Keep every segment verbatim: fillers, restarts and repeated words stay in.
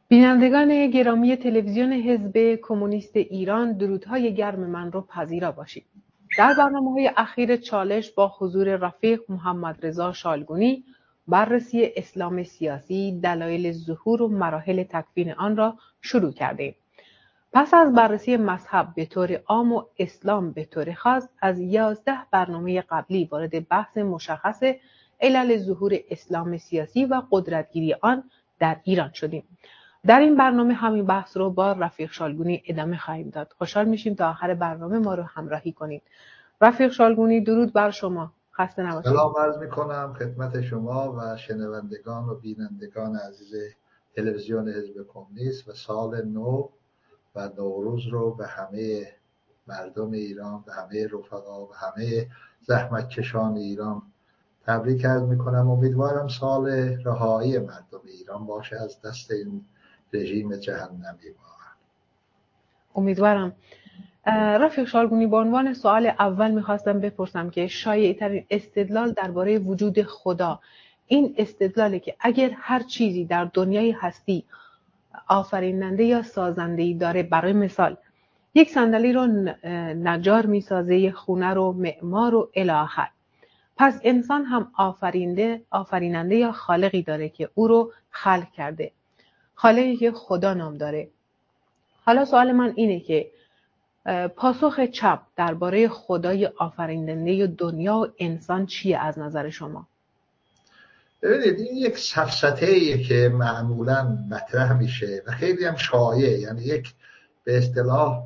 بینندگان گرامی تلویزیون حزب کمونیست ایران، درودهای گرم من رو پذیرا باشید. در برنامه‌های اخیر چالش با حضور رفیق محمد رضا شالگونی بررسی اسلام سیاسی، دلایل ظهور و مراحل تکوین آن را شروع کردیم. پس از بررسی مذهب به طور عام و اسلام به طور خاص، از یازده برنامه قبلی وارد بحث مشخص علل ظهور اسلام سیاسی و قدرتگیری آن در ایران شدیم. در این برنامه همین بحث رو با رفیق شالگونی ادامه خواهیم داد. خوشحال میشیم تا آخر برنامه ما رو همراهی کنید. رفیق شالگونی، درود بر شما. خسته نباشید. سلام عرض میکنم خدمت شما و شنوندگان و بینندگان عزیز تلویزیون حزب کمونیست و سال نو و نوروز رو به همه مردم ایران، به همه رفقا و همه زحمتکشان ایران تبریک عرض میکنم. امیدوارم سال رهایی مردم ایران باشه از دست این رژیم جهنمی. واقعا امیدوارم. رفیق شالگونی، به عنوان سوال اول میخواستم بپرسم که شایع‌ترین استدلال درباره وجود خدا این استدلاله که اگر هر چیزی در دنیای هستی آفریننده یا سازنده‌ای داره، برای مثال یک صندلی رو نجار میسازه، یک خونه رو معمار و الی آخر، پس انسان هم آفرینده آفریننده یا خالقی داره که او رو خلق کرده، خالقی که خدا نام داره. حالا سوال من اینه که پاسخ چپ درباره خدای آفریننده دنیا و انسان چیه از نظر شما؟ ببینید، این یک سفسطه‌ایه که معمولاً مطرح میشه و خیلی هم شایع، یعنی یک به اصطلاح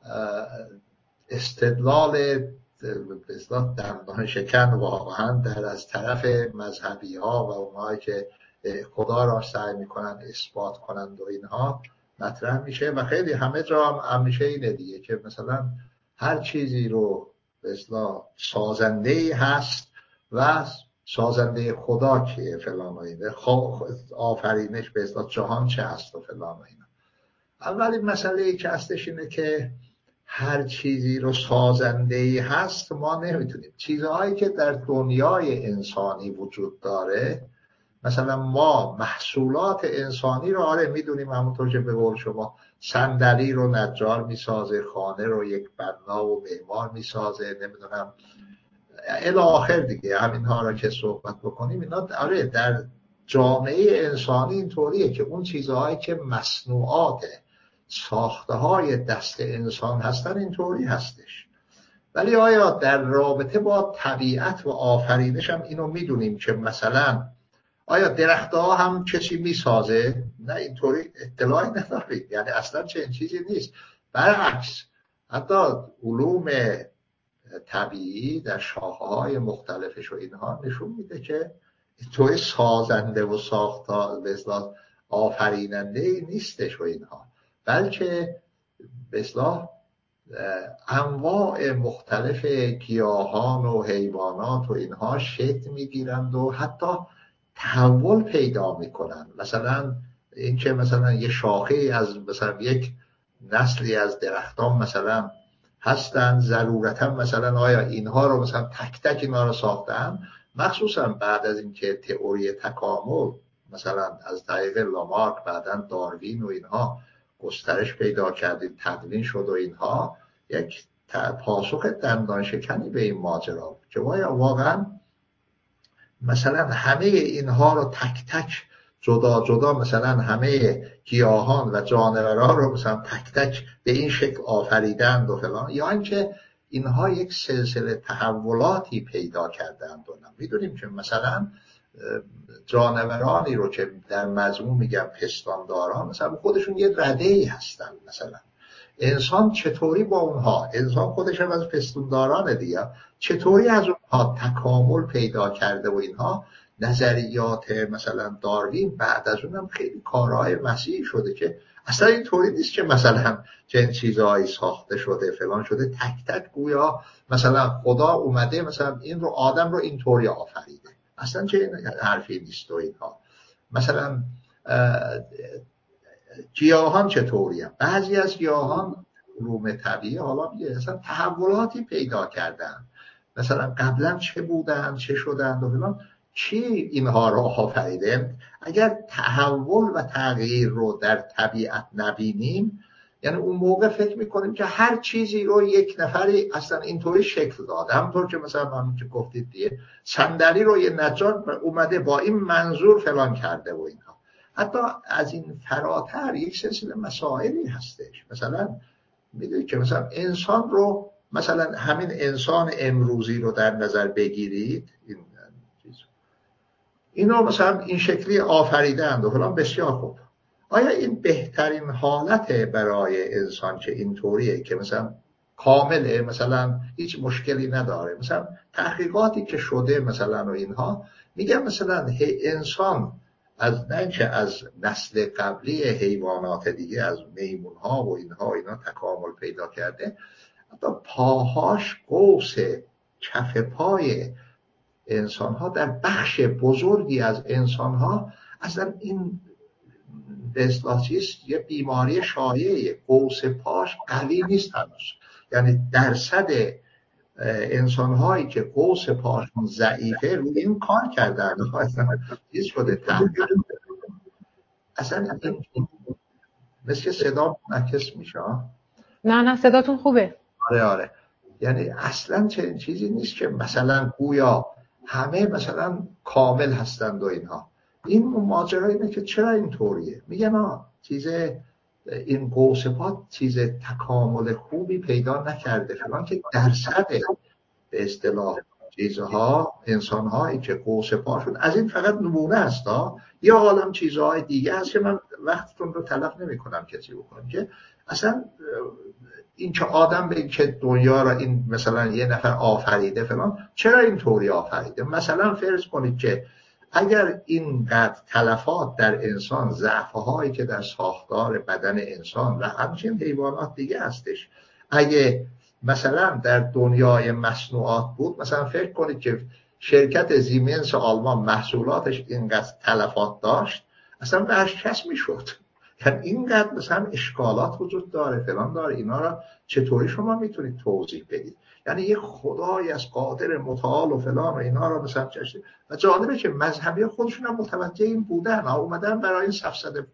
استدلال به اصطلاح دندان شکن واقعاً در از طرف مذهبی ها و اونهایی که خدا را سعی میکنن اثبات کنند و اینها مطرح میشه و خیلی همه جا هم همیشه اینه دیگه که مثلا هر چیزی رو به اصطلاح سازنده‌ای هست و سازنده خدا کیه فلان و اینه، آفرینش به اصطلاح جهان چه هست و فلان و اینا. اولین مسئله ای که هستش اینه که هر چیزی رو سازنده‌ای هست ما نمیتونیم. چیزهایی که در دنیای انسانی وجود داره، مثلا ما محصولات انسانی رو آره میدونیم، همونطور که به قول شما صندلی رو نجار میسازه، خانه رو یک بنا و معمار میسازه، نمیدونم الی آخر دیگه، همین ها رو که صحبت بکنیم اینا آره در جامعه انسانی اینطوریه که اون چیزهایی که مصنوعات ساخته های دست انسان هستن اینطوری هستش. ولی آیا در رابطه با طبیعت و آفرینش هم اینو میدونیم که مثلا آیا درخت‌ها هم کسی میسازه؟ نه، اینطوری اطلاعی نداریم، یعنی اصلا چه این چیزی نیست. برعکس حتی علوم طبیعی در شاخه‌های مختلفش و اینها نشون میده که توی سازنده و ساختا به اصطلاح آفریننده نیستش و اینها، بلکه به اصطلاح انواع مختلف گیاهان و حیوانات و اینها شکل میگیرند و حتی تحول پیدا میکنن. مثلا این که مثلا یه شاخه از مثلا یک نسلی از درختان مثلا هستن، ضرورتا مثلا آیا اینها رو مثلا تک تک اینها رو ساختن، مخصوصا بعد از اینکه تئوری تکامل مثلا از طریق لامارک بعداً داروین و اینها گسترش پیدا کردید، تدوین شد و اینها، یک پاسخ دندان شکنی به این ماجرا بود که واقعا مثلا همه اینها رو تک تک جدا جدا مثلا همه گیاهان و جانوران رو مثلا تک تک به این شکل آفریدند و فلان، یا اینکه اینها یک سلسله تحولاتی پیدا کردند. و میدونیم که مثلا جانورانی رو که در مضمون میگم پستانداران، مثلا خودشون یه رده‌ای هستن. مثلا انسان چطوری با اونها، انسان خودش هم از پستانداران دیگه، چطوری از اونها تکامل پیدا کرده و اینها. نظریات مثلا داروین بعد از اونم خیلی کارهای مسیحی شده که اصلا اینطوری نیست که مثلا چنین چیزهایی ساخته شده فلان شده، تک تک گویا مثلا خدا اومده مثلا این رو آدم رو اینطوری آفریده، اصلا چه حرفی نیست و اینها. مثلا گیاهان چطوری هم؟ بعضی از گیاهان علوم طبیعی حالا میگه اصلا تحولاتی پیدا کردن، مثلا قبلا چه بودن چه شدن و فلان، چی اینها را آفریده؟ اگر تحول و تغییر رو در طبیعت نبینیم، یعنی اون موقع فکر میکنیم که هر چیزی رو یک نفری اصلا اینطوری شکل داده. همونطور که مثلا همون که گفتید دیگه، صندلی رو یه نجار اومده با این منظور فلان کرده و اینها. حتی از این فراتر یک سلسله مسائلی هستش. مثلا میدونید که مثلا انسان رو، مثلا همین انسان امروزی رو در نظر بگیرید، این اینو مثلا این شکلی آفریدند و فلان، بسیار خوب. آیا این بهترین حالت برای انسان که اینطوریه که مثلا کامله، مثلا هیچ مشکلی نداره؟ مثلا تحقیقاتی که شده مثلا و اینها میگن مثلا انسان از نه اینکه از نسل قبلی حیوانات دیگه، از میمون ها و اینها اینا تکامل پیدا کرده، حتی پاهاش، قوس کف پای انسان ها در بخش بزرگی از انسان ها اصلا این به اصطلاح چیست، یه بیماری شایعه، قوس پاش قوی نیست هنوز. یعنی درصد انسان هایی که قوس پاشون ضعیفه روی این کار کردن، اصلا چیز شده تحقیق. اصلا این مثل صدا منعکس میشه. نه نه صداتون خوبه. آره آره. یعنی اصلا چنین چیزی نیست که مثلا گویا همه مثلا کامل هستند و اینها. این ماجرا اینه که چرا اینطوریه؟ میگن ها چیز این قوس پا چیز تکامل خوبی پیدا نکرده فلان، که درصد به اصطلاح چیزها، انسان‌هایی که قوس پاشون از این فقط نمونه است ها، یا عالم چیزهای دیگه هست که من وقتتون رو تلف نمی‌کنم کسی بکنم، که اصلا این که آدم به که دنیا را این مثلا یه نفر آفریده فلان، چرا اینطوری آفریده؟ مثلا فرض کنید که اگر اینقدر تلفات در انسان، ضعف‌هایی که در ساختار بدن انسان و همچنین حیوانات دیگه هستش، اگه مثلا در دنیای مصنوعات بود، مثلا فکر کنید که شرکت زیمنس آلمان محصولاتش اینقدر تلفات داشت، اصلا ورشکست میشد. یعنی اینقدر مثلا اشکالات وجود داره فلان داره، اینا را چطوری شما میتونید توضیح بدید؟ یعنی یه خدایی از قادر متعال و فلان و اینا را مثلا چشید. و جالبه که مذهبی خودشون هم متوجه این بودن، اومدن برای این سفسده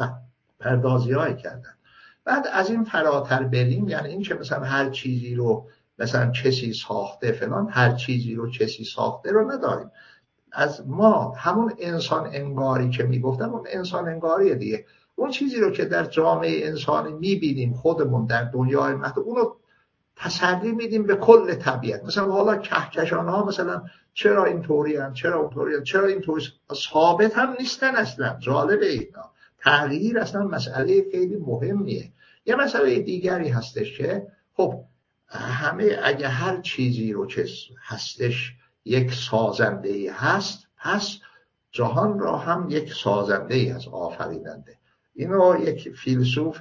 پردازی های کردن. بعد از این فراتر بریم، یعنی این که مثلا هر چیزی رو مثلا کسی ساخته فلان، هر چیزی رو کسی ساخته رو نداریم. از ما همون انسان انگاری که میگفتم، اون انسان انگاری دیگه، اون چیزی رو که در جامعه انسانی میبینیم خودمون در دنیای محدود، اونو تسلی میدیم به کل طبیعت. مثلا حالا کهکشان ها مثلا چرا اینطوری هستند، چرا اونطوری هستند، چرا اینطوری ثابت هم نیستن اصلا. جالبه اینا، تغییر اصلا مسئله خیلی مهمیه. یه مسئله دیگری هستش که خب همه اگه هر چیزی رو که هستش یک سازنده‌ای هست، پس جهان را هم یک سازنده‌ای از آفریننده. اینو یک فیلسوف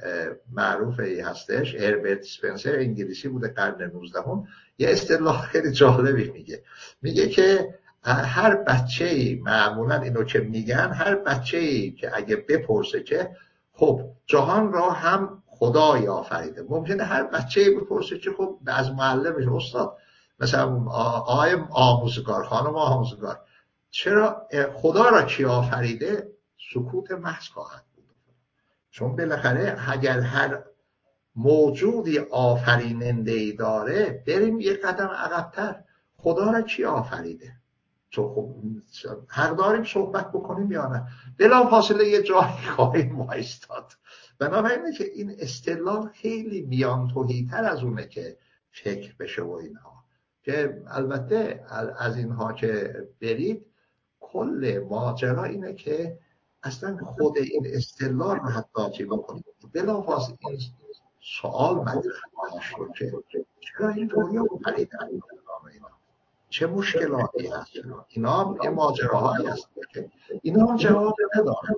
معروفی هستش، هربرت اسپنسر، انگلیسی بوده، قرن نوزدهم، یه اصطلاح خیلی جالبی میگه. میگه که هر بچه‌ای، معمولا اینو که میگن، هر بچه‌ای که اگه بپرسه که خب جهان را هم خدای آفریده، ممکنه هر بچه‌ای بپرسه که خب از معلمش، استاد مثلا آقای آموزگار، خانم آموزگار، چرا خدا را کی آفریده؟ سکوت محض خواهد بود. چون بالاخره اگر هر موجودی آفریننده‌ای داره، بریم یک قدم عقب‌تر، خدا را کی آفریده؟ چون خب حق داریم صحبت بکنیم یا نه؟ بلافاصله یه جایی خواهیم وایستاد. بنابراین که این استدلال خیلی میان تویی‌تر از اونه که فکر بشه و اینها، که البته از اینها که برید، کل ماجرا اینه که اصلا خود این استدلال رو حتی چی بکنید، بلافاصله این سوال مطرح شد که چرا این طوری آفریدن؟ چه مشکلاتی هست؟ اینا یه ماجراهایی هست که اینا هم جواب ندارن.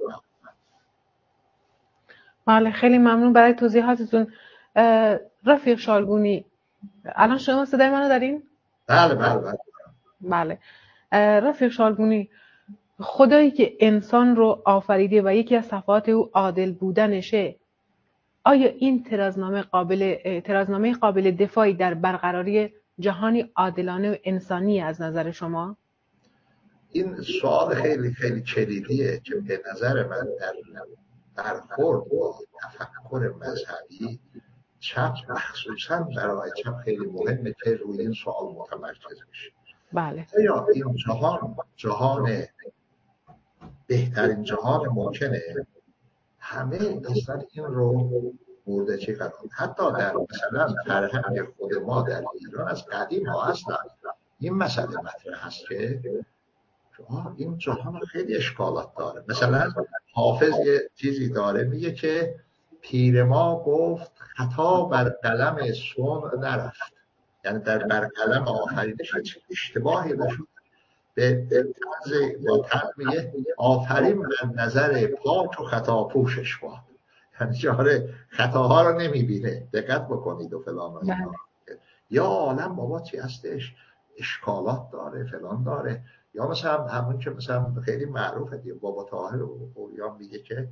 بله، خیلی ممنون برای توضیحاتتون. رفیق شالگونی، الان شما صدای منو دارین؟ بله بله بله. بله. رفیق شالگونی، خدایی که انسان رو آفریده و یکی از صفات او عادل بودنشه، آیا این ترازنامه قابل ترازنامه قابل دفاعی در برقراری جهانی عادلانه و انسانی از نظر شما؟ این سوال خیلی خیلی کلیدیه که به نظر من در برخورد با تفکر مذهبی چپ، مخصوصا برای چپ خیلی مهمه که روی این سوال متمرکز بشه. بله. آیا این جهان جهان بهترین جهان ممکنه؟ همه اصلا این رو مورد چی قرار، حتی در مثلا فرهنگ خود ما در ایران از قدیم ها اصلا این مسئله مطرح هست که این جهان خیلی اشکالات داره. مثلا حافظ یه چیزی داره میگه که پیر ما گفت خطا بر قلم صنع نرفت، یعنی در بر قلم آفرینش هیچ اشتباهی نشد. به طرز با طرز میگه آفرین بر نظر پاک و خطا پوشش باد، یعنی جاره خطاها رو نمیبینه، دقت بکنید و فلان و اینا. یا عالم بابا چی هستش، اشکالات داره فلان داره. یا مثلا همون که مثلا خیلی معروفه دیگه، بابا طاهر اوریان میگه که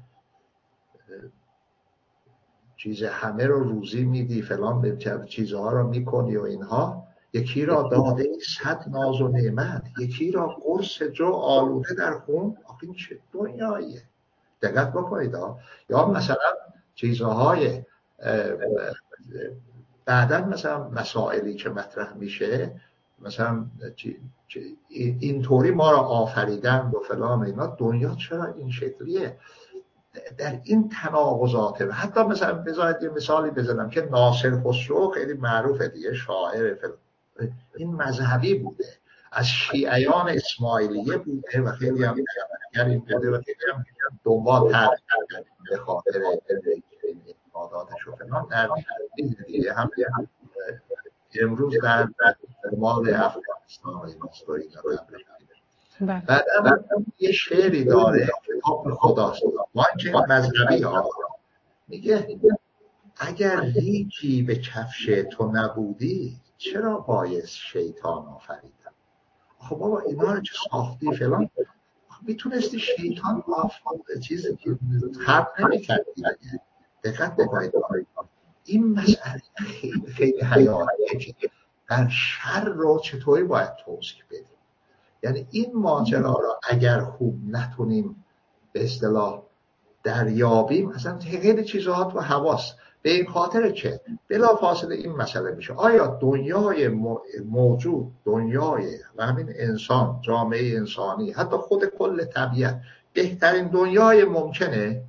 چیز همه رو روزی میدی فلان، به چیزها رو میکنی و اینها، یکی را داده صد ناز و نعمت، یکی را قرص جو آلوده در خون. آخه این چه دنیاییه، دقت بکنید ها. یا مثلا چیزهای بعدن مثلا مسائلی که مطرح میشه، مثلا اینطوری ما را آفریدن و فلان اینا، دنیا چرا این شکلیه؟ در این تناقضات. حتی مثلا بذارید یه مثالی بزنم که ناصر خسرو خیلی معروفه دیگه، شاعر فلان، این مذهبی بوده، از شیعیان اسماعیلیه بوده و خیلی هم پیامبری بوده و خیلی هم دنبال تحقیق کرده به خاطر اعتقاداتش و فلان. در دیگه هم امروز در شمال افغانستان و این اینا. بعد هم یه شعری داره کتاب خداست، ما که مذهبی ها میگه اگر ریگی به کفش تو نبودی چرا باعث شیطان آفریدم. خب بابا اینا رو چه ساختی فلان، میتونستی شیطان آفرید چیزی که خلق نمی‌کردی. دقت بکنید این مسئله خیلی خیلی حیاتیه که در شر رو چطوری باید توضیح بدیم. یعنی این ماجرا رو اگر خوب نتونیم به اصطلاح دریابیم، اصلا خیلی چیزها تو حواس، به این خاطر که بلافاصله این مسئله میشه آیا دنیای موجود، دنیای و همین انسان، جامعه انسانی، حتی خود کل طبیعت بهترین دنیای ممکنه؟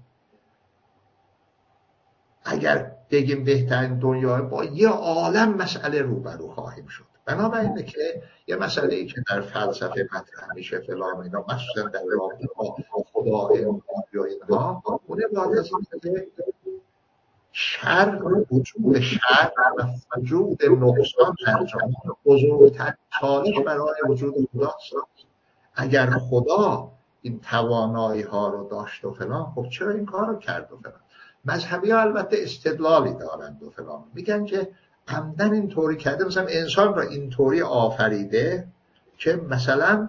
اگر بگیم بهترین دنیا، با یه عالم مسئله روبرو خواهیم شد. بنابراینه که یه مسئله ای که در فلسفه مطرح میشه فلان اینا، مخصوصا در رابطه با خدا یا اینها، اونه باید از این که شر، وجود شر و وجود نقصان در جامعه بزرگترین چالش برای وجود خداست. اگر خدا این توانایی ها رو داشت و فلان، خب چرا این کار رو کرد و فلان. مذهبی ها البته استدلالی دارند و فلان، میگن که عمدن اینطوری کرده، مثلا انسان را اینطوری آفریده که مثلا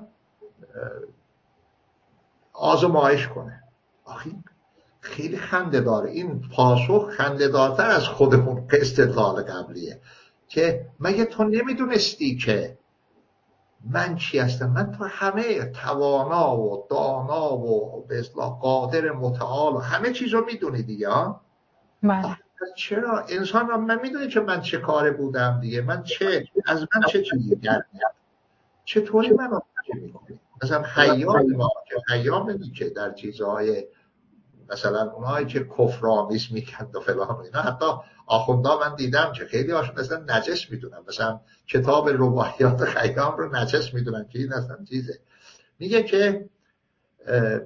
آزمایش کنه. آخه خیلی خنده داره این پاسخ، خنده دارتر از خودمون استدلال قبلیه که مگه تو نمیدونستی که من چی هستم؟ من تو همه توانا و دانا و به اصطلاح قادر متعال و همه چیز رو میدونی دیگه. بله. چرا انسان را من میدونی که من چه کاره بودم دیگه، من چه از من چه چیزی گرد چطوری من رو میکنی؟ مثلا خیام ما که خیام که در چیزهای مثلا اونهایی که کفرآمیز میکرد و فلان اینا، حتی آخوندا من دیدم که خیلی هاشون اصلا نجس میدونن، مثلا کتاب رباعیات خیام رو نجس میدونن که این اصلا چیزه. میگه که اه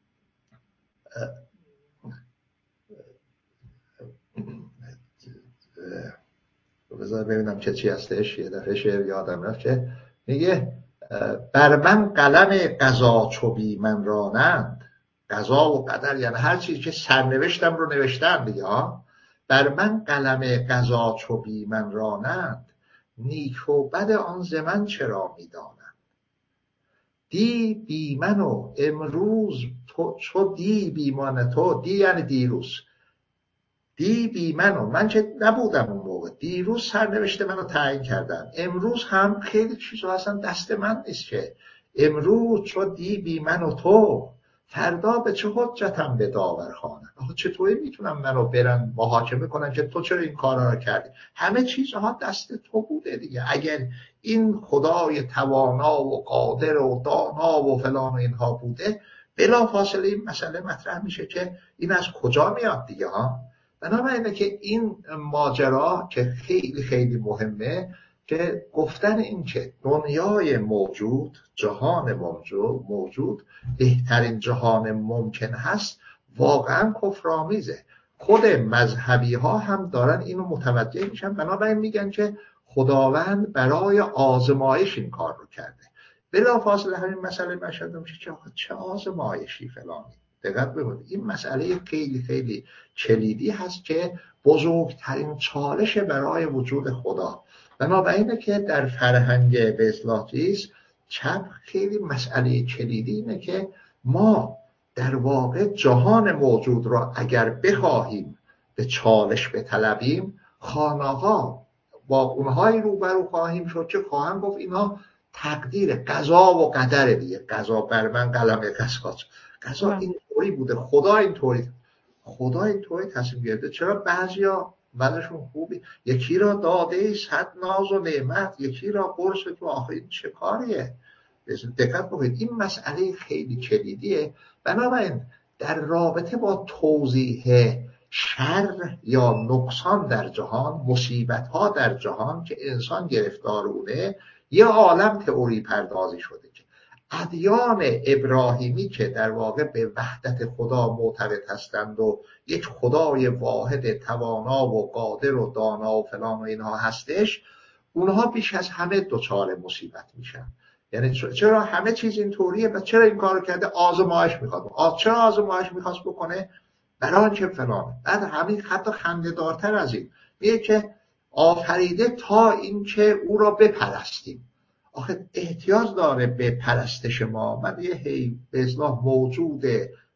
بذار ببینم چه چی هستش، یه دفعه شعر یادم رفت که میگه بر من قلم قضا چو بی من رانند، قضا و قدر یعنی هر چیزی که سرنوشتم رو نوشتن دیگه ها. بر من قلم قضا چو بی من رانند، نیک و بد آن ز من چرا میدانند. دی بی من و امروز تو چو دی بی من تو، دی یعنی دیروز، دی بی منو، من که نبودم اون موقع، دیروز سرنوشت منو تعیین کردن، امروز هم خیلی چیزا اصلا دست من نیست که امروز چو دیوی من و تو، فردا به چه حجتم به داور خوانند. آخه چطوری میتونم منو برن محاکمه کنن که تو چرا این کارا رو کردی؟ همه چیزها دست تو بوده دیگه. اگر این خدای توانا و قادر و دانا و فلان و اینها بوده، بلافاصله این مسئله مطرح میشه که این از کجا میاد دیگه ها. بنابراینه که این ماجرا که خیلی خیلی مهمه، که گفتن این که دنیای موجود، جهان موجود موجود بهترین جهان ممکن هست، واقعا کفرآمیزه. خود مذهبی ها هم دارن اینو متوجه میشن، بنابراین میگن که خداوند برای آزمایش این کار رو کرده. بلافاصله همین مسئله مشهد میشه که چه آزمایشی فلانی. دقت بکنید این مسئله خیلی خیلی کلیدی هست که بزرگترین چالش برای وجود خدا. بنابراینه که در فرهنگ به اصطلاح چیز چپ خیلی مسئله کلیدی اینه که ما در واقع جهان موجود را اگر بخواهیم به چالش بطلبیم، خانه‌ها با اونهایی روبرو خواهیم شد که خواهند گفت اینا تقدیر، قضا و قدر دیگه. قضا بر من قلم قضا، قضا اینطوری بوده، خدا اینطوری خدا اینطوری تصمیم گرفته. چرا بعضیا وضعشون خوبی، یکی را داده صد ناز و نعمت، یکی را قرص تو، آخه این چه کاریه؟ دقت بکنید این مسئله خیلی کلیدیه. بنابراین در رابطه با توضیح شر یا نقصان در جهان، مصیبت ها در جهان که انسان گرفتار اونه، یه عالم تئوری پردازی شده که ادیان ابراهیمی که در واقع به وحدت خدا معتقد هستند و یک خدای واحد توانا و قادر و دانا و فلان و اینها هستش، اونها بیش از همه دچار مصیبت میشن. یعنی چرا همه چیز اینطوریه و چرا این کارو کرده؟ آزمایش میخواد. چرا آزمایش میخواست بکنه؟ برای آنچه فلانه. بعد همین حتی خنده‌دارتر از این میگه که آفریده تا اینکه او را بپرستیم. آخه احتیاج داره به پرستش ما؟ من یه هی به اصطلاح موجود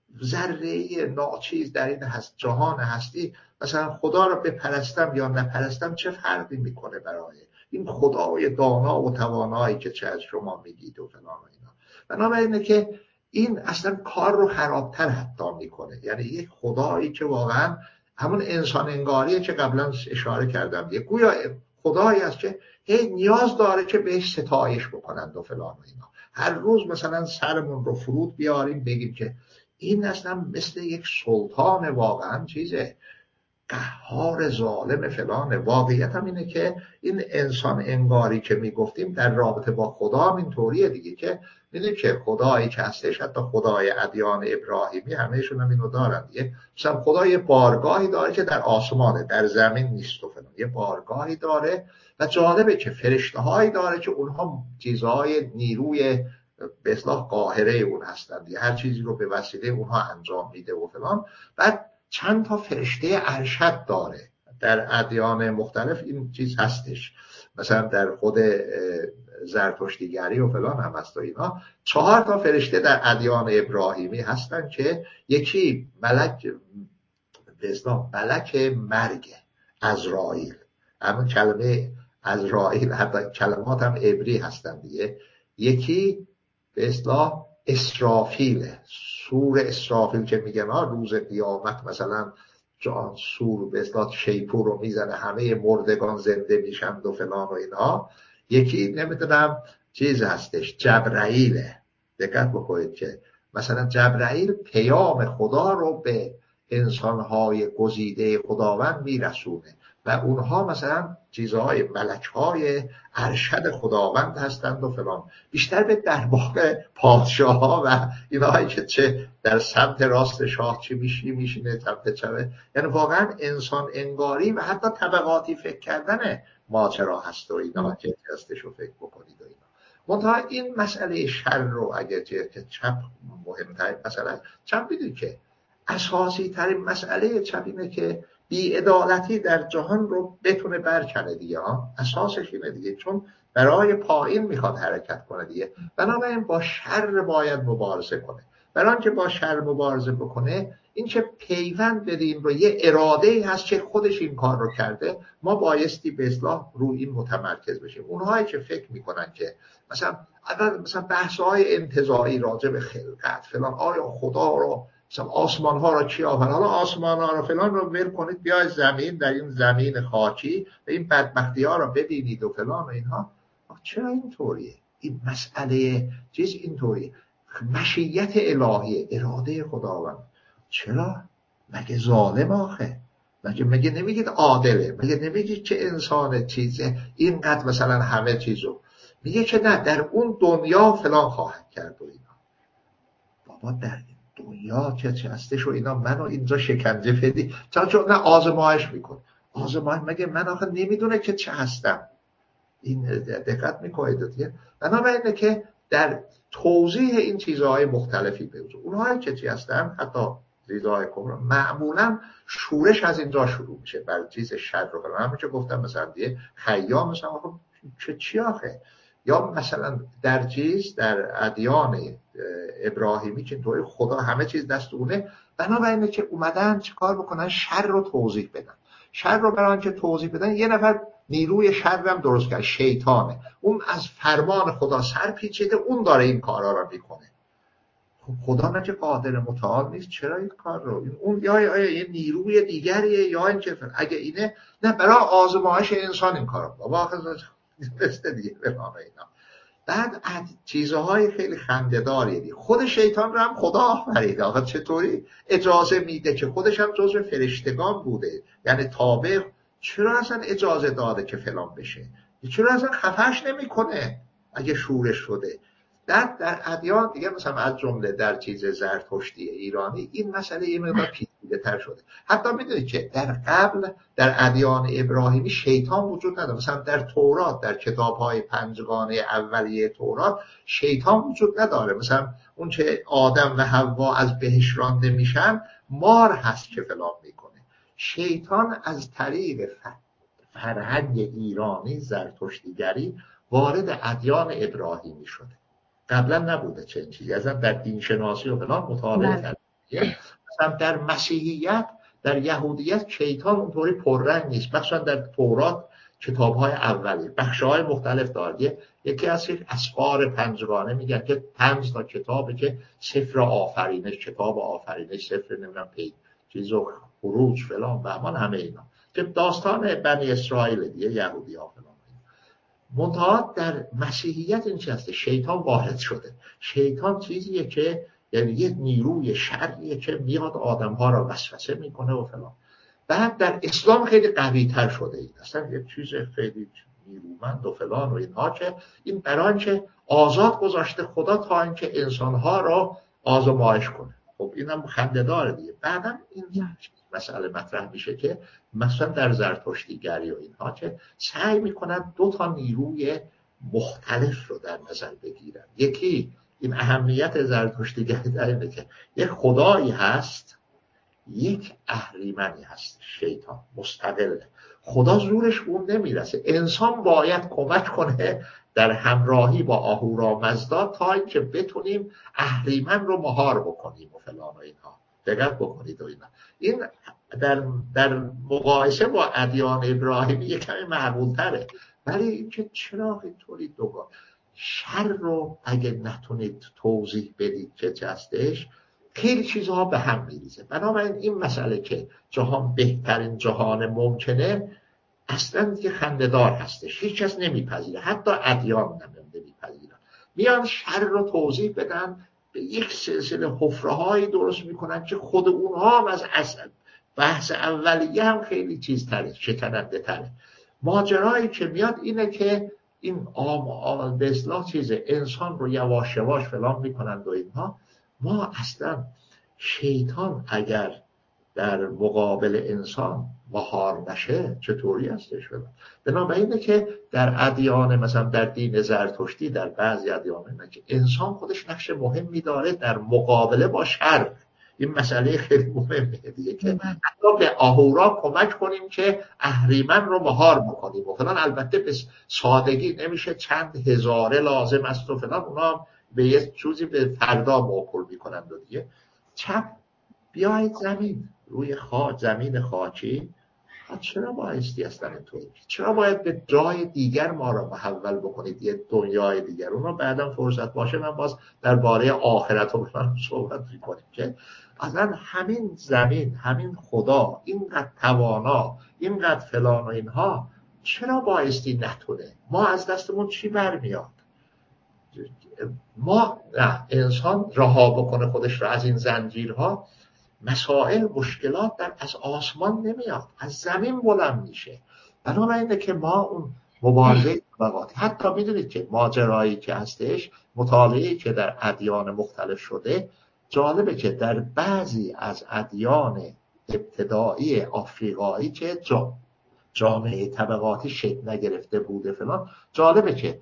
ذره‌ای ناچیز در این هست جهان هستی، مثلا خدا را بپرستم یا نپرستم چه فرقی میکنه برای این خدای دانا و توانایی که چه از شما میگید و فلان و اینا؟ بنابراینه که این اصلا کار رو خرابتر حتی میکنه. یعنی یک خدایی که واقعا همون انسان انگاریه که قبلا اشاره کردم، یه گویا خدایی است که هی نیاز داره که بهش ستایش بکنند و فلان و اینا. هر روز مثلا سرمون رو فرود بیاریم بگیم که این اصلا مثل یک سلطان واقعا چیزه، قهار ظالم فلانه. واقعیت هم اینه که این انسان انگاری که میگفتیم در رابطه با خدا هم اینطوریه دیگه، که میدونیم که خدایی که هستش، حتی خدای ادیان ابراهیمی همهشون هم اینو دارن دیگه. مثلا خدا یه بارگاهی داره که در آسمانه، در زمین نیست و فلان، یه بارگاهی داره. و جالبه که فرشته هایی داره که اونها چیزهای نیروی به اصطلاح قاهره اون هستن دیگه، هر چیزی رو به وسیله اونها انجام میده و فلان. بعد چند تا فرشته ارشد داره. در ادیان مختلف این چیز هستش، مثلا در خود زرتشتیگری و فلان هم هست و اینا. چهار تا فرشته در ادیان ابراهیمی هستن که یکی ملک به اصطلاح ملک مرگ، عزرائیل. همون کلمه عزرائیل حتی کلمات هم عبری هستن دیگه. یکی به اصطلاح اسرافیل، سور اسرافیل که میگن ها روز قیامت مثلا جان سور به اصطلاح شیپور رو میزنه، همه مردگان زنده میشن و فلان و اینا. یکی نمیدونم چیز هستش جبرائیله. دقت بکنید که مثلا جبرائیل پیام خدا رو به انسانهای گزیده خداوند میرسونه و اونها مثلا چیزهای ملکهای ارشد خداوند هستند و فلان. بیشتر به دربار پادشاه ها و اینهایی که چه در سمت راست شاه چی میشی میشینه سمت چپه. یعنی واقعا انسان انگاری و حتی طبقاتی فکر کردن ماجرا هست و اینا که هستش رو فکر بکنید و اینا. منتها این مسئله شر رو اگر که چپ مهمتر مثلا چپ بیدید که اساسی ترین مسئله چپ اینه که بی‌عدالتی در جهان رو بتونه برکنه دیگه ها. اساسش اینه دیگه، چون برای پایین میخواد حرکت کنه دیگه. بنابراین با شر باید مبارزه کنه. برای اینکه با شر مبارزه بکنه، این که پیوند بدیم رو یه اراده‌ای هست که خودش این کار رو کرده، ما بایستی به اصلاح روی این متمرکز بشیم. اونهایی که فکر میکنن که مثلا اول مثلا بحث های انتزاعی راجع به خلقت فلان، آیا خدا رو مثلا آسمان ها رو کی آفرید، حالا آسمان ها رو فلان رو ول کنید، بیاید زمین، در این زمین خاکی و این بدبختی ها رو ببینید و فلان و اینها. چرا اینطوریه؟ این مسئله چیز اینطوریه، مشیت الهی، اراده خداوند. چرا؟ مگه ظالم آخه؟ مگه مگه نمیگید عادله؟ مگه نمیگید که انسان چیزه اینقدر مثلا همه چیزو میگه که نه در اون دنیا فلان خواهد کرد و اینا. بابا در دنیا که چه هستش و اینا، منو اینجا شکنجه بدی تا چون نه آزمایش میکن. آزمایش مگه من آخه نمیدونه که چه هستم؟ این دقت میکنید دیگه. بنابراینه که در توضیح این چیزهای مختلفی بوجود اونهایی که چی هستن، حتی چیزهای کبرا، معمولا شورش از اینجا شروع میشه بر چیز شر رو. همین که گفتم مثلا دیگه خیام مثلا آخه چه چی آخه، یا مثلا در چیز در ادیان ابراهیمی که توی خدا همه چیز دست اونه، بنابراینه که اومدن چیکار بکنن؟ شر رو توضیح بدن. شر رو برای آنکه توضیح بدن یه نفر نیروی شر هم درست کرد، شیطانه. اون از فرمان خدا سر پیچیده، اون داره این کارا رو میکنه. خب خدا نه که قادر متعال نیست؟ چرا این کار رو این اون یا یا یه نیروی دیگریه یا اینکه اگه اینه نه برای آزمایش انسان این کارو بابا آخه است دیگه به نام اینا. بعد چیزهای خیلی خنده‌داریه دیگه. خود شیطان رو هم خدا آفرید. آخه چطوری اجازه میده که خودش هم جزو فرشتگان بوده، یعنی تابع، چرا اصلا اجازه داده که فلان بشه؟ چرا اصلا خفش نمیکنه اگه شورش شده؟ در در ادیان دیگه مثلا از جمله در چیز زرتشتی ایرانی این مسئله یه مقدار پیچیده‌تر شده. حتی میدونید که در قبل در ادیان ابراهیمی شیطان وجود نداره. مثلا در تورات، در کتاب‌های پنجگانه اولیه تورات شیطان وجود نداره. مثلا اون که آدم و حوا از بهشت رانده میشن، مار هست که فلان میکنه. شیطان از طریق فرهنگ ایرانی زرتشتیگری وارد ادیان ابراهیمی شده. قبلا نبوده چنین چیزی، اصلا در دین شناسی و فلان مطالعه کرد. مثلا در مسیحیت، در یهودیت شیطان اونطوری پررنگ نیست. مثلا در تورات کتاب‌های اولیه بخش‌های مختلف داره. یکی از اسفار پنجگانه میگن که پنج تا کتابه که سفر آفرینش، کتاب آفرینش، سفر نمیدونم پی چیزو خروج فلان و همان همه اینا که داستان بنی اسرائیل دیگه، یهودی‌ها فلان. منتها در مسیحیت این چی هسته؟ شیطان وارد شده. شیطان چیزیه که یعنی یک نیروی شریه که میاد آدم‌ها را وسوسه میکنه و فلان. بعد در اسلام خیلی قوی تر شده این اصلا یک چیز خیلی نیرومند و فلان و اینها که این برای که آزاد گذاشته خدا تا اینکه انسان‌ها را آزمایش کنه. خب اینم خنده‌داره دیگه. بعدم این مسئله مطرح میشه که مثلا در زرتشتیگری و اینها که سعی میکنن دو تا نیروی مختلف رو در نظر بگیرن. یکی این اهمیت زرتشتیگری در اینه که یک خدایی هست، یک اهریمنی هست، شیطان مستقله. خدا زورش اون نمیرسه، انسان باید کمک کنه در همراهی با آهورامزدا تا اینکه بتونیم اهریمن رو مهار بکنیم و فلان و اینها. دقت بکنید و اینا. این در در مقایسه با ادیان ابراهیمی یک کمی معقول تره. ولی اینکه چرا اینطوری دوگان شر رو اگه نتونید توضیح بدید چه هستش، خیلی چیزها به هم میریزه. بنابراین این مسئله که جهان بهترین جهان ممکنه اصلا دیگه خنده‌دار هستش، هیچ کس نمیپذیره، حتی ادیان نمیپذیرن. میان شر رو توضیح بدن، به یک سلسله حفره‌هایی درست میکنن که خود اونها هم از اصل بحث اولیه هم خیلی چیز تره، شکننده تره. ماجرایی که میاد اینه که این آم آم به اصطلاح چیزه انسان رو یواش یواش فلان میکنند و اینها. ما اصلا شیطان اگر در مقابل انسان مهار نشه چطوری هستش؟ بنابراینه که در ادیان مثلا در دین زرتشتی، در بعضی ادیان اینه که انسان خودش نقش مهمی داره در مقابله با شر. این مسئله خیلی مهمه دیگه که حتی به آهورا کمک کنیم که اهریمن رو مهار بکنیم و فلان. البته به سادگی نمیشه، چند هزاره لازم است و فلان. اونا به یه چیزی به فردا موکول میکنن و دیگه. چپ بیایید زمین روی خاک، زمین خاکی چرا بایستی اصلا اینطوری؟ چرا باید به جای دیگر ما را محول بکنید، یه دنیای دیگر؟ اون رو بعدم فرصت باشه من باز درباره آخرت و فلان صحبت می‌کنیم که اصلا همین زمین، همین خدا اینقدر توانا، اینقدر فلان و اینها، چرا بایستی نتونه؟ ما از دستمون چی برمیاد؟ ما نه، انسان رها بکنه خودش را از این زنجیرها، مسائل مشکلات در از آسمان نمیاد، از زمین بلند میشه. بنابراینه که ما اون مبارزه طبقاتی، حتی میدونید که ماجرایی که هستش، مطالعه‌ای که در ادیان مختلف شده، جالبه که در بعضی از ادیان ابتدایی آفریقایی که جا جامعه طبقاتی شکل نگرفته بوده فلان، جالبه که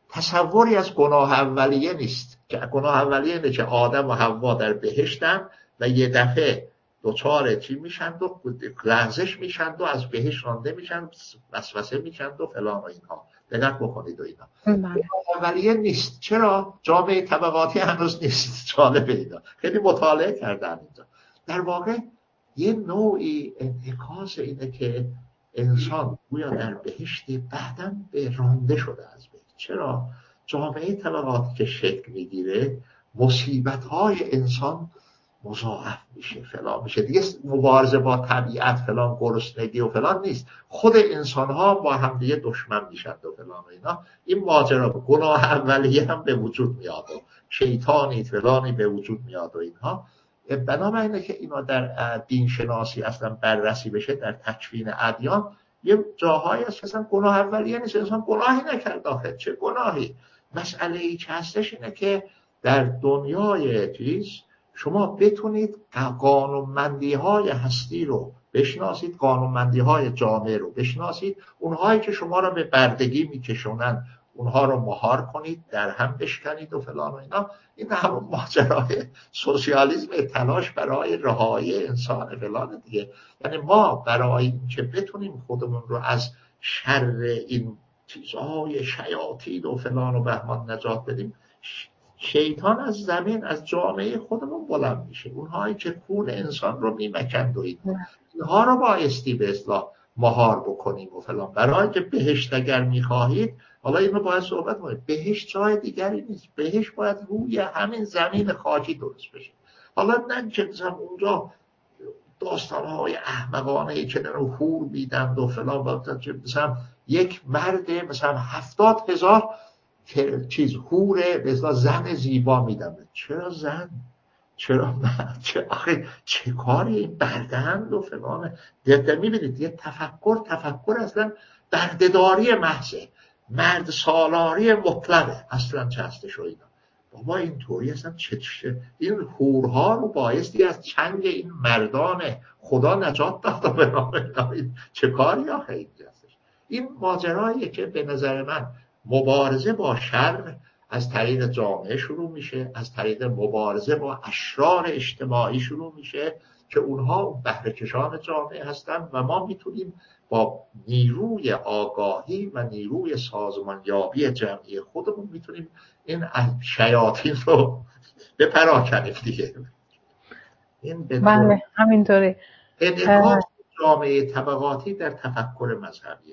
تصوری از گناه اولیه نیست، که گناه اولیه اینه که آدم و حوا در بهشتن و یه دفعه دوچار چی میشند و لرزش میشند و از بهشت رانده میشند، وسوسه میشند و فلان و اینها. دقت بکنید و اینا. گناه اولیه نیست. چرا؟ جامعه طبقاتی هنوز نیست. جالبه اینا. خیلی مطالعه کردن اینجا. در واقع یه نوعی انعکاس اینه که انسان گویا در بهشت، بعداً به رانده شده از بهشت. چرا؟ جامعه طبقاتی که شکل میگیره، مصیبت‌های انسان مضاعف میشه، فلان میشه دیگه. مبارزه با طبیعت، فلان گرسنگی و فلان نیست، خود انسان‌ها با هم دیگه دشمن میشن و فلان و اینا. این ماجرا گناه اولیه هم به وجود میاد و شیطانی فلانی به وجود میاد و اینها. بنابراینه که اینا در دین شناسی اصلا بررسی بشه، در تکوین ادیان یه جاهایی هست که اصلا گناه اولیه نیست، انسان گناهی نکرد. آخه چه گناهی؟ مسئله ای که هستش اینه که در دنیای چیز شما بتونید قانونمندی های هستی رو بشناسید، قانونمندی های جامعه رو بشناسید، اونهایی که شما رو به بردگی میکشونن اونها رو مهار کنید، در هم بشکنید و فلان و اینا. این همون ماجرای سوسیالیسم، تلاش برای رهایی انسان فلان دیگه. یعنی ما برای اینکه بتونیم خودمون رو از شر این چیزهای شیاطین و فلان و بهمان نجات بدیم، شیطان از زمین، از جامعه خودمون بلند میشه، اونهایی که خون انسان رو میمکند و اینها رو بایستی به اصلاح مهار بکنیم و فلان. برای اینکه بهشت اگر میخواهید، حالا اینو باید صحبت کنیم، بهشت جای دیگری نیست، بهشت باید روی همین زمین خاکی درست بشه. حالا نه که مثلا اونجا داستانهای احمقانه‌ای که نرو حور میدند و فلان، مثلا یک مرد مثلا هفتاد هزار که چیز حوره به اصلا زن زیبا میدم. چرا زن؟ چرا مرد؟ چه آخه چه کاری این بردهند و فلانه؟ در میبینید یه تفکر تفکر اصلا بردهداری محضه، مرد سالاری مطلقه اصلا چه هستش و اینا. بابا اینطوری اصلا چه چه این حورها رو بایستی از چنگ این مردان خدا نجات داد و فلان. چه کاری آخه اینجا هستش؟ این ماجراییه که به نظر من مبارزه با شر از طریق جامعه شروع میشه، از طریق مبارزه با اشرار اجتماعی شروع میشه که اونها بهره‌کشان جامعه هستن و ما میتونیم با نیروی آگاهی و نیروی سازمانیابی جمعی خودمون میتونیم این شیاطین رو بپراکنیم دیگه. این به بله همینطوره. انعکاس جامعه طبقاتی در تفکر مذهبیه.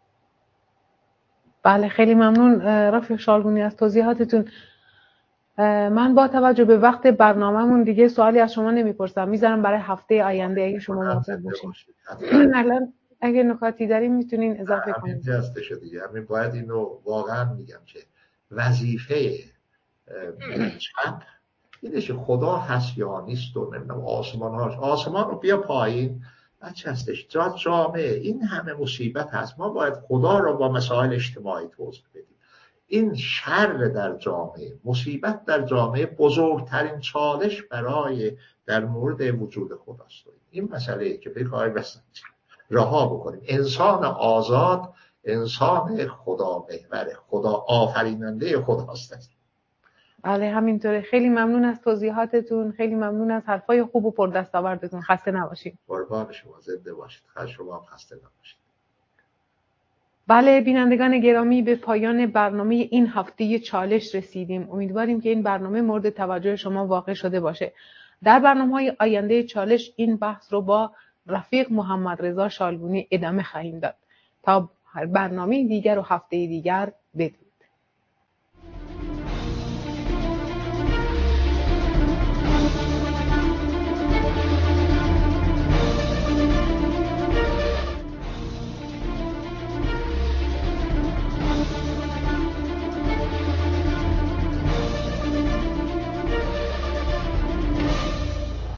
بله خیلی ممنون رفیق شالگونی از توضیحاتتون. من با توجه به وقت برنامه‌مون دیگه سوالی از شما نمیپرسم، میذارم برای هفته آینده اگه شما موافق باشید. الان اگه نکاتی داریم میتونین اضافه کنید. همین جستشه دیگه. همین باید اینو واقعا میگم که وظیفه چپ اینه که خدا هست یا نیست و نمیدونم آسمان هاش، آسمان رو بیا پایین بچه هستش جا جامعه این همه مصیبت هست، ما باید خدا رو با مسائل اجتماعی توضیح بدیم. این شر در جامعه، مصیبت در جامعه بزرگترین چالش برای در مورد وجود خداست. این مسئله که بخوایم رها بکنیم. انسان آزاد انسان خدا محور، خدا آفریننده خداست. بله همینطوره. خیلی ممنون از توضیحاتتون، خیلی ممنون از حرفای خوب و پردستاوردتون. خسته نباشید. قربان شما، زنده باشید. خواهش شما هم خسته نباشید. بله بینندگان گرامی، به پایان برنامه این هفته چالش رسیدیم. امیدواریم که این برنامه مورد توجه شما واقع شده باشه. در برنامه‌های آینده چالش این بحث رو با رفیق محمد رضا شالگونی ادامه خواهیم داد. تا برنامه دیگر و هفته دیگر بدرود.